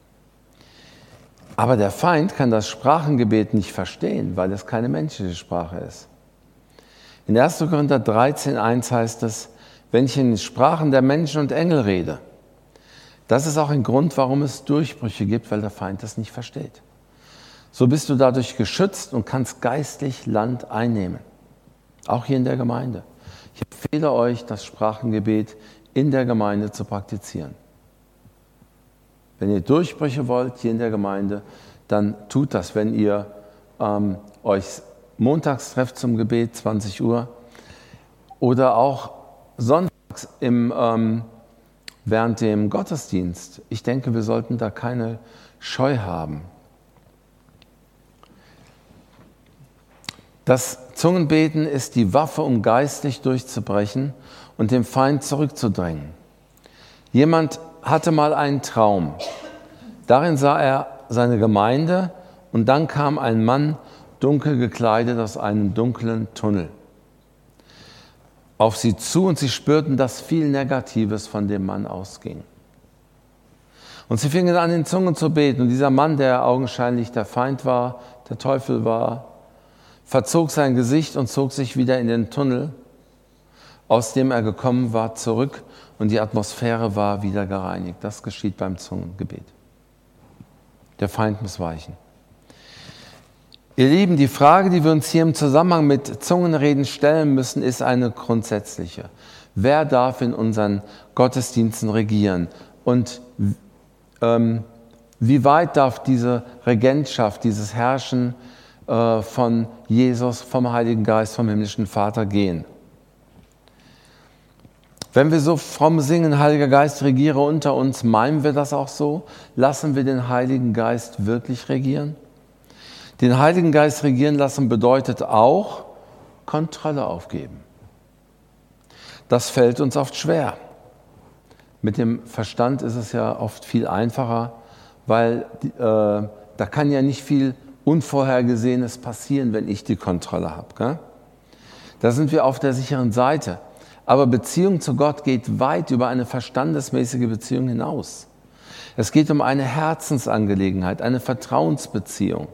Aber der Feind kann das Sprachengebet nicht verstehen, weil es keine menschliche Sprache ist. In erster Korinther dreizehn eins heißt es, wenn ich in den Sprachen der Menschen und Engel rede. Das ist auch ein Grund, warum es Durchbrüche gibt, weil der Feind das nicht versteht. So bist du dadurch geschützt und kannst geistlich Land einnehmen. Auch hier in der Gemeinde. Ich empfehle euch, das Sprachengebet in der Gemeinde zu praktizieren. Wenn ihr Durchbrüche wollt hier in der Gemeinde, dann tut das. Wenn ihr ähm, euch montags trefft zum Gebet, zwanzig Uhr, oder auch sonntags im, ähm, während dem Gottesdienst. Ich denke, wir sollten da keine Scheu haben. Das Zungenbeten ist die Waffe, um geistlich durchzubrechen und dem Feind zurückzudrängen. Jemand hatte mal einen Traum. Darin sah er seine Gemeinde und dann kam ein Mann, dunkel gekleidet aus einem dunklen Tunnel, auf sie zu und sie spürten, dass viel Negatives von dem Mann ausging. Und sie fingen an, in Zungen zu beten. Und dieser Mann, der augenscheinlich der Feind war, der Teufel war, verzog sein Gesicht und zog sich wieder in den Tunnel, aus dem er gekommen war, zurück und die Atmosphäre war wieder gereinigt. Das geschieht beim Zungengebet. Der Feind muss weichen. Ihr Lieben, die Frage, die wir uns hier im Zusammenhang mit Zungenreden stellen müssen, ist eine grundsätzliche. Wer darf in unseren Gottesdiensten regieren? Und ähm, wie weit darf diese Regentschaft, dieses Herrschen äh, von Jesus, vom Heiligen Geist, vom himmlischen Vater gehen? Wenn wir so fromm singen, Heiliger Geist, regiere unter uns, meinen wir das auch so? Lassen wir den Heiligen Geist wirklich regieren? Den Heiligen Geist regieren lassen bedeutet auch Kontrolle aufgeben. Das fällt uns oft schwer. Mit dem Verstand ist es ja oft viel einfacher, weil äh, da kann ja nicht viel Unvorhergesehenes passieren, wenn ich die Kontrolle habe. Gell? Da sind wir auf der sicheren Seite. Aber Beziehung zu Gott geht weit über eine verstandesmäßige Beziehung hinaus. Es geht um eine Herzensangelegenheit, eine Vertrauensbeziehung.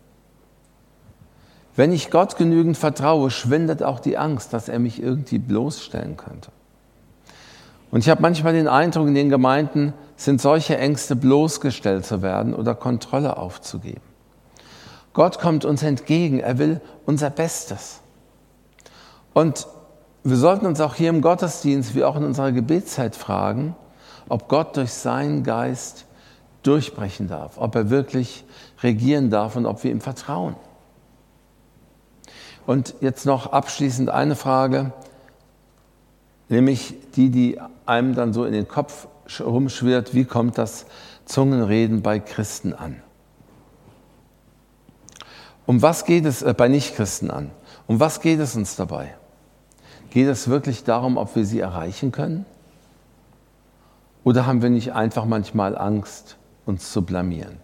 Wenn ich Gott genügend vertraue, schwindet auch die Angst, dass er mich irgendwie bloßstellen könnte. Und ich habe manchmal den Eindruck, in den Gemeinden sind solche Ängste, bloßgestellt zu werden oder Kontrolle aufzugeben. Gott kommt uns entgegen, er will unser Bestes. Und wir sollten uns auch hier im Gottesdienst, wie auch in unserer Gebetszeit fragen, ob Gott durch seinen Geist durchbrechen darf, ob er wirklich regieren darf und ob wir ihm vertrauen. Und jetzt noch abschließend eine Frage, nämlich die, die einem dann so in den Kopf rumschwirrt: Wie kommt das Zungenreden bei Christen an? Um was geht es äh, bei Nichtchristen an? Um was geht es uns dabei? Geht es wirklich darum, ob wir sie erreichen können? Oder haben wir nicht einfach manchmal Angst, uns zu blamieren?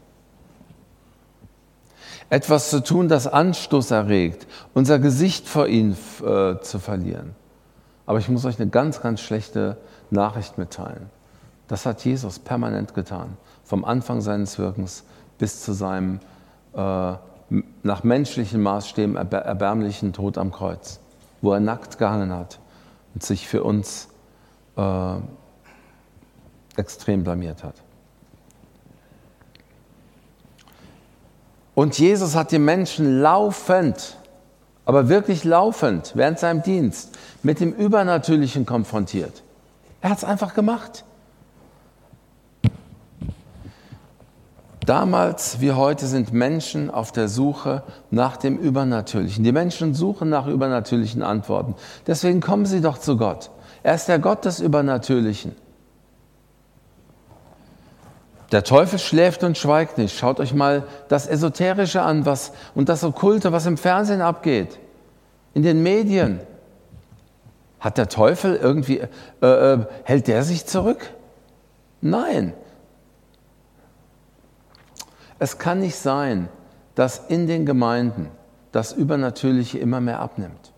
Etwas zu tun, das Anstoß erregt, unser Gesicht vor ihnen äh, zu verlieren. Aber ich muss euch eine ganz, ganz schlechte Nachricht mitteilen. Das hat Jesus permanent getan, vom Anfang seines Wirkens bis zu seinem äh, nach menschlichen Maßstäben erbärmlichen Tod am Kreuz, wo er nackt gehangen hat und sich für uns äh, extrem blamiert hat. Und Jesus hat die Menschen laufend, aber wirklich laufend, während seinem Dienst mit dem Übernatürlichen konfrontiert. Er hat es einfach gemacht. Damals wie heute sind Menschen auf der Suche nach dem Übernatürlichen. Die Menschen suchen nach übernatürlichen Antworten. Deswegen kommen sie doch zu Gott. Er ist der Gott des Übernatürlichen. Der Teufel schläft und schweigt nicht. Schaut euch mal das Esoterische an, was und das Okkulte, was im Fernsehen abgeht, in den Medien. Hat der Teufel irgendwie, äh, äh, hält der sich zurück? Nein. Es kann nicht sein, dass in den Gemeinden das Übernatürliche immer mehr abnimmt.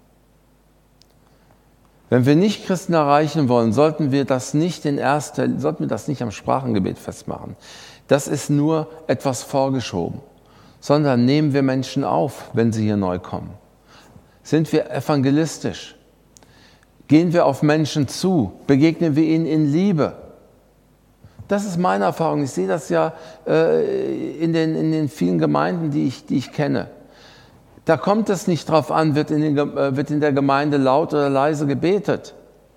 Wenn wir nicht Christen erreichen wollen, sollten wir das nicht in erster, sollten wir das nicht am Sprachengebet festmachen. Das ist nur etwas vorgeschoben, sondern nehmen wir Menschen auf, wenn sie hier neu kommen. Sind wir evangelistisch? Gehen wir auf Menschen zu? Begegnen wir ihnen in Liebe? Das ist meine Erfahrung. Ich sehe das ja äh, in, den, in den vielen Gemeinden, die ich, die ich kenne. Da kommt es nicht drauf an, wird in, den, äh, wird in der Gemeinde laut oder leise gebetet.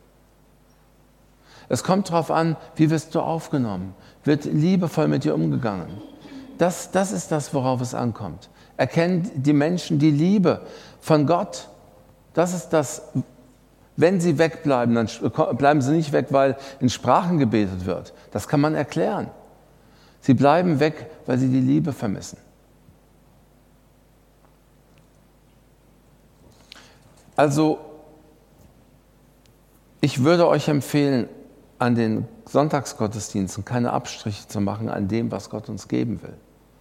Es kommt darauf an, wie wirst du aufgenommen, wird liebevoll mit dir umgegangen. Das, das ist das, worauf es ankommt. Erkennen die Menschen die Liebe von Gott. Das ist das, wenn sie wegbleiben, dann bleiben sie nicht weg, weil in Sprachen gebetet wird. Das kann man erklären. Sie bleiben weg, weil sie die Liebe vermissen. Also, ich würde euch empfehlen, an den Sonntagsgottesdiensten keine Abstriche zu machen an dem, was Gott uns geben will.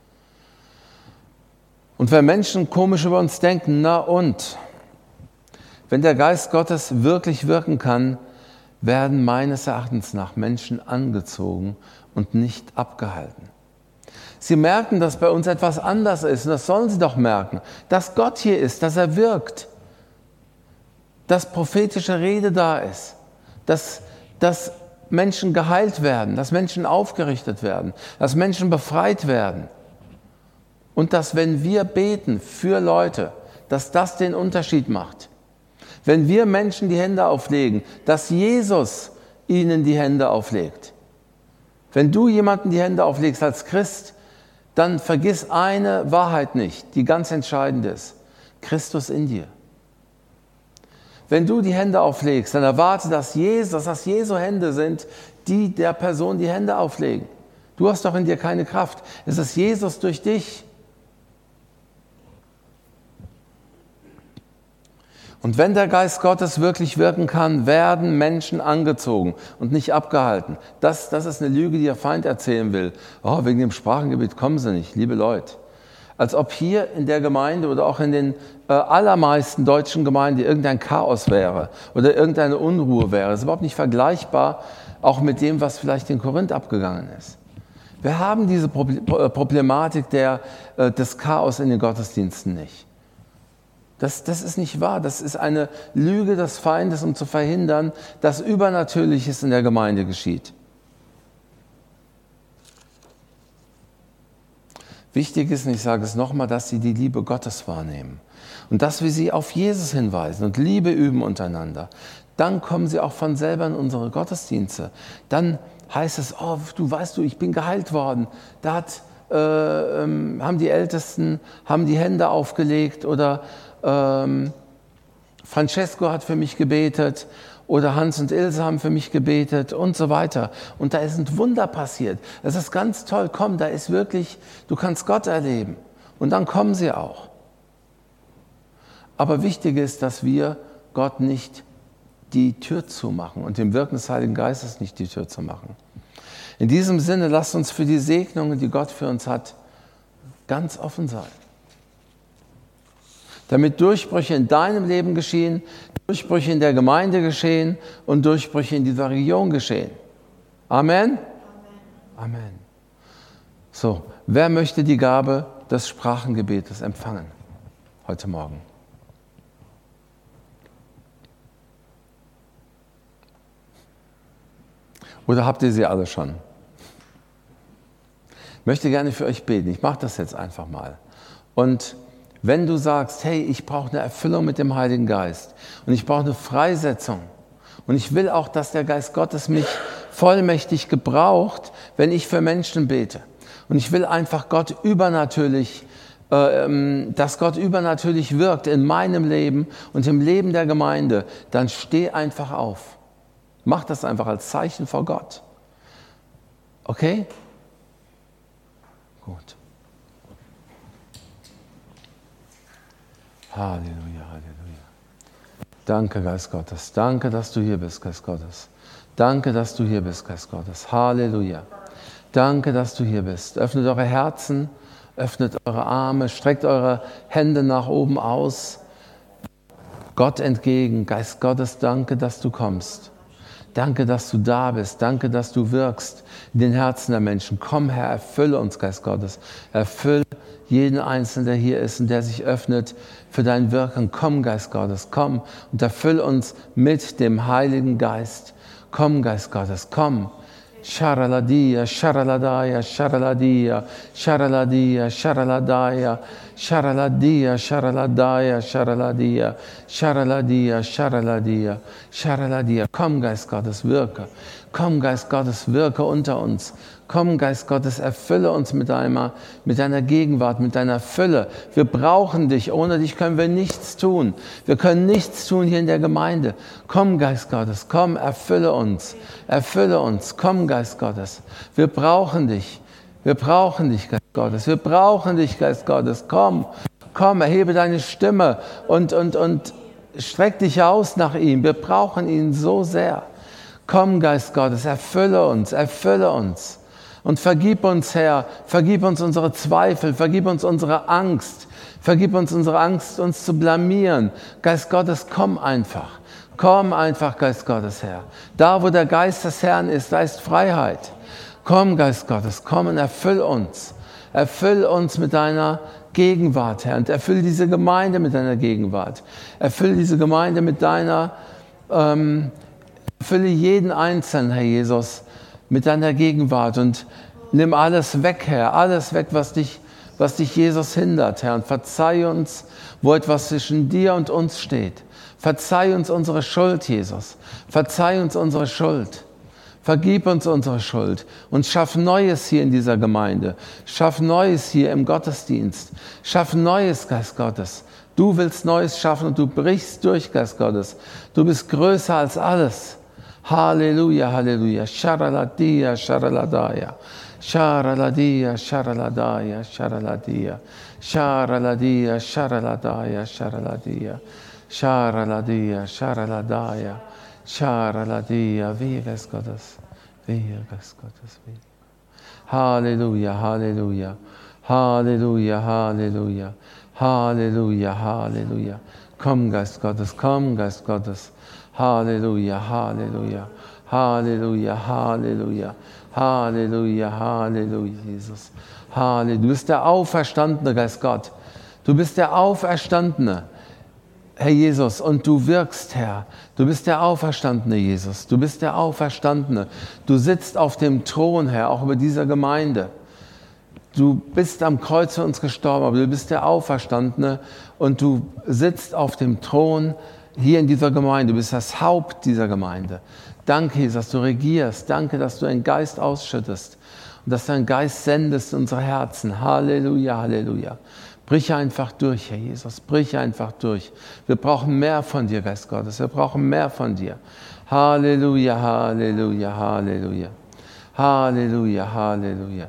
Und wenn Menschen komisch über uns denken, na und? Wenn der Geist Gottes wirklich wirken kann, werden meines Erachtens nach Menschen angezogen und nicht abgehalten. Sie merken, dass bei uns etwas anders ist, und das sollen sie doch merken, dass Gott hier ist, dass er wirkt, dass prophetische Rede da ist, dass, dass Menschen geheilt werden, dass Menschen aufgerichtet werden, dass Menschen befreit werden. Und dass, wenn wir beten für Leute, dass das den Unterschied macht. Wenn wir Menschen die Hände auflegen, dass Jesus ihnen die Hände auflegt. Wenn du jemanden die Hände auflegst als Christ, dann vergiss eine Wahrheit nicht, die ganz entscheidend ist. Christus in dir. Wenn du die Hände auflegst, dann erwarte, dass, Jesus, dass das Jesu Hände sind, die der Person die Hände auflegen. Du hast doch in dir keine Kraft. Es ist Jesus durch dich. Und wenn der Geist Gottes wirklich wirken kann, werden Menschen angezogen und nicht abgehalten. Das, das ist eine Lüge, die der Feind erzählen will. Oh, wegen dem Sprachengebet kommen sie nicht, liebe Leute. Als ob hier in der Gemeinde oder auch in den äh, allermeisten deutschen Gemeinden irgendein Chaos wäre oder irgendeine Unruhe wäre. Das ist überhaupt nicht vergleichbar, auch mit dem, was vielleicht in Korinth abgegangen ist. Wir haben diese Problematik der, äh, des Chaos in den Gottesdiensten nicht. Das, das ist nicht wahr. Das ist eine Lüge des Feindes, um zu verhindern, dass Übernatürliches in der Gemeinde geschieht. Wichtig ist, und ich sage es nochmal, dass sie die Liebe Gottes wahrnehmen und dass wir sie auf Jesus hinweisen und Liebe üben untereinander. Dann kommen sie auch von selber in unsere Gottesdienste. Dann heißt es, oh, du weißt du, ich bin geheilt worden. Da hat, äh, ähm, haben die Ältesten haben die Hände aufgelegt oder ähm, Francesco hat für mich gebetet oder Hans und Ilse haben für mich gebetet und so weiter. Und da ist ein Wunder passiert. Das ist ganz toll. Komm, da ist wirklich, du kannst Gott erleben. Und dann kommen sie auch. Aber wichtig ist, dass wir Gott nicht die Tür zumachen und dem Wirken des Heiligen Geistes nicht die Tür zu machen. In diesem Sinne, lasst uns für die Segnungen, die Gott für uns hat, ganz offen sein. Damit Durchbrüche in deinem Leben geschehen, Durchbrüche in der Gemeinde geschehen und Durchbrüche in dieser Region geschehen. Amen? Amen. Amen. So, wer möchte die Gabe des Sprachengebetes empfangen heute Morgen? Oder habt ihr sie alle schon? Ich möchte gerne für euch beten. Ich mache das jetzt einfach mal. Und wenn du sagst, hey, ich brauche eine Erfüllung mit dem Heiligen Geist und ich brauche eine Freisetzung und ich will auch, dass der Geist Gottes mich vollmächtig gebraucht, wenn ich für Menschen bete. Und ich will einfach Gott übernatürlich, äh, dass Gott übernatürlich wirkt in meinem Leben und im Leben der Gemeinde, dann steh einfach auf. Mach das einfach als Zeichen vor Gott. Okay? Gut. Halleluja, Halleluja. Danke, Geist Gottes. Danke, dass du hier bist, Geist Gottes. Danke, dass du hier bist, Geist Gottes. Halleluja. Danke, dass du hier bist. Öffnet eure Herzen, öffnet eure Arme, streckt eure Hände nach oben aus. Gott entgegen. Geist Gottes, danke, dass du kommst. Danke, dass du da bist. Danke, dass du wirkst in den Herzen der Menschen. Komm, Herr, erfülle uns, Geist Gottes. Erfülle jeden Einzelnen, der hier ist und der sich öffnet für dein Wirken. Komm, Geist Gottes, komm und erfülle uns mit dem Heiligen Geist. Komm, Geist Gottes, komm. Sharaladia, Sharaladaya, Sharaladia, Sharaladia, Sharaladaya, Sharaladia, Sharaladaya, Sharaladia, Sharaladia, Sharaladia, Sharaladia. Komm, Geist Gottes, wirke. Komm, Geist Gottes, wirke unter uns. Komm, Geist Gottes, erfülle uns mit deiner, mit deiner Gegenwart, mit deiner Fülle. Wir brauchen dich. Ohne dich können wir nichts tun. Wir können nichts tun hier in der Gemeinde. Komm, Geist Gottes, komm, erfülle uns. Erfülle uns. Komm, Geist Gottes. Wir brauchen dich. Wir brauchen dich, Geist Gottes. Wir brauchen dich, Geist Gottes. Komm, komm, erhebe deine Stimme und, und, und streck dich aus nach ihm. Wir brauchen ihn so sehr. Komm, Geist Gottes, erfülle uns, erfülle uns. Und vergib uns, Herr, vergib uns unsere Zweifel, vergib uns unsere Angst, vergib uns unsere Angst, uns zu blamieren. Geist Gottes, komm einfach, komm einfach, Geist Gottes, Herr. Da, wo der Geist des Herrn ist, da ist Freiheit. Komm, Geist Gottes, komm und erfüll uns. Erfüll uns mit deiner Gegenwart, Herr, und erfüll diese Gemeinde mit deiner Gegenwart. Erfüll diese Gemeinde mit deiner, ähm, erfülle jeden Einzelnen, Herr Jesus, mit deiner Gegenwart und nimm alles weg, Herr, alles weg, was dich, was dich, Jesus, hindert, Herr. Und verzeih uns, wo etwas zwischen dir und uns steht. Verzeih uns unsere Schuld, Jesus. Verzeih uns unsere Schuld. Vergib uns unsere Schuld und schaff Neues hier in dieser Gemeinde. Schaff Neues hier im Gottesdienst. Schaff Neues, Geist Gottes. Du willst Neues schaffen und du brichst durch, Geist Gottes. Du bist größer als alles. Halleluja, Halleluja. Sharaladia, Sharaladaya. Sharaladia, Sharaladaya, Sharaladia. Sharaladia, Sharaladaya, Sharaladia. Sharaladia, Sharaladaya. Sharaladia. Wehe, Geist Gottes. Wehe, Geist Gottes. Wehe. Halleluja, Halleluja. Halleluja, Halleluja. Halleluja, Halleluja. Komm, Geist Gottes, komm, Geist Gottes. Halleluja, Halleluja, Halleluja, Halleluja, Halleluja, Halleluja, Jesus. Halleluja. Du bist der Auferstandene, Geist Gott. Du bist der Auferstandene, Herr Jesus, und du wirkst, Herr. Du bist der Auferstandene, Jesus. Du bist der Auferstandene. Du sitzt auf dem Thron, Herr, auch über dieser Gemeinde. Du bist am Kreuz für uns gestorben, aber du bist der Auferstandene und du sitzt auf dem Thron hier in dieser Gemeinde. Du bist das Haupt dieser Gemeinde. Danke, Jesus, dass du regierst. Danke, dass du einen Geist ausschüttest und dass du einen Geist sendest in unsere Herzen. Halleluja, Halleluja. Brich einfach durch, Herr Jesus. Brich einfach durch. Wir brauchen mehr von dir, Geist Gottes. Wir brauchen mehr von dir. Halleluja, Halleluja, Halleluja. Halleluja, Halleluja.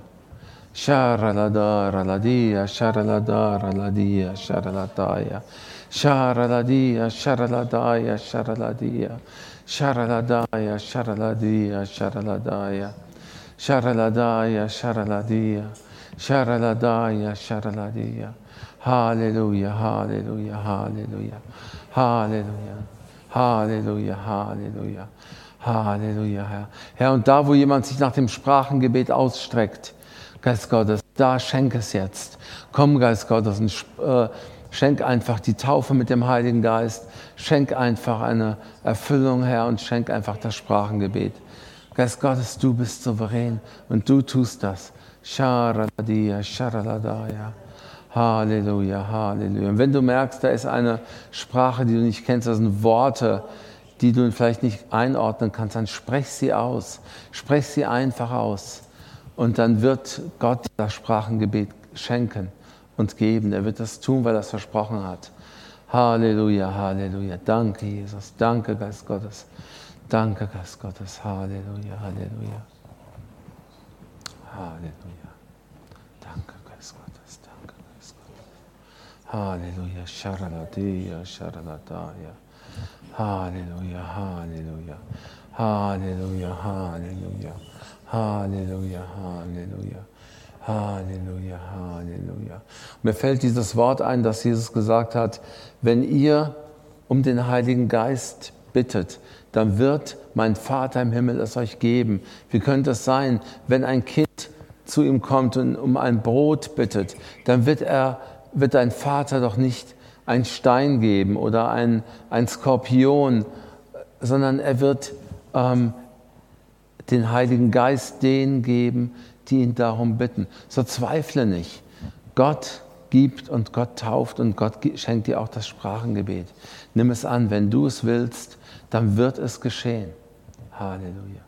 Sharalada, raladia, sharalada, raladia, sharaladaya. Sharaladia, sharaladaya, sharaladia. Sharaladaya, sharaladia, sharaladaya. Sharaladaya, sharaladia. Sharaladaya, sharaladia. Halleluja, Halleluja, Halleluja. Halleluja. Halleluja, Halleluja. Halleluja, Herr. Herr, und da, wo jemand sich nach dem Sprachengebet ausstreckt, Geist Gottes, da schenk es jetzt. Komm, Geist Gottes, und äh, schenk einfach die Taufe mit dem Heiligen Geist. Schenk einfach eine Erfüllung, Herr, und schenk einfach das Sprachengebet. Geist Gottes, du bist souverän und du tust das. Sharaladia, Sharaladaya. Halleluja, Halleluja. Und wenn du merkst, da ist eine Sprache, die du nicht kennst, das sind Worte, die du vielleicht nicht einordnen kannst, dann sprech sie aus. Sprech sie einfach aus. Und dann wird Gott das Sprachengebet schenken und geben. Er wird das tun, weil er es versprochen hat. Halleluja, Halleluja. Danke, Jesus. Danke, Geist Gottes. Danke, Geist Gottes. Halleluja, Halleluja. Halleluja. Danke, Geist Gottes. Danke, Geist Gottes. Halleluja. Sharaladia, Sharaladaya. Halleluja, Halleluja. Halleluja, Halleluja. Halleluja, Halleluja, Halleluja, Halleluja. Mir fällt dieses Wort ein, das Jesus gesagt hat, wenn ihr um den Heiligen Geist bittet, dann wird mein Vater im Himmel es euch geben. Wie könnte es sein, wenn ein Kind zu ihm kommt und um ein Brot bittet, dann wird er, wird dein Vater doch nicht einen Stein geben oder ein, ein Skorpion, sondern er wird ähm, den Heiligen Geist denen geben, die ihn darum bitten. So zweifle nicht. Gott gibt und Gott tauft und Gott schenkt dir auch das Sprachengebet. Nimm es an, wenn du es willst, dann wird es geschehen. Halleluja.